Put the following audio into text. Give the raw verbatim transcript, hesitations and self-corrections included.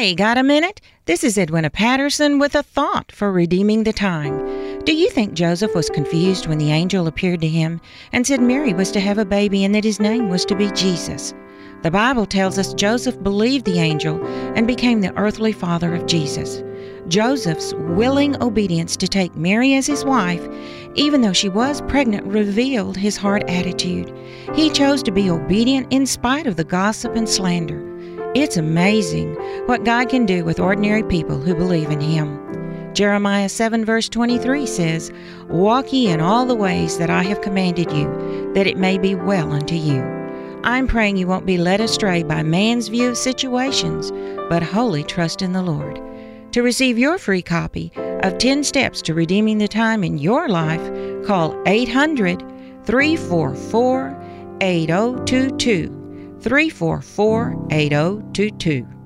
Hey, got a minute? This is Edwina Patterson with a thought for redeeming the time. Do you think Joseph was confused when the angel appeared to him and said Mary was to have a baby and that his name was to be Jesus? The Bible tells us Joseph believed the angel and became the earthly father of Jesus. Joseph's willing obedience to take Mary as his wife, even though she was pregnant, revealed his heart attitude. He chose to be obedient in spite of the gossip and slander. It's amazing what God can do with ordinary people who believe in Him. Jeremiah seven verse twenty-three says, "Walk ye in all the ways that I have commanded you, that it may be well unto you." I'm praying you won't be led astray by man's view of situations, but wholly trust in the Lord. To receive your free copy of ten Steps to Redeeming the Time in Your Life, call eight hundred, three four four, eight oh two two. three four four, eight oh two two.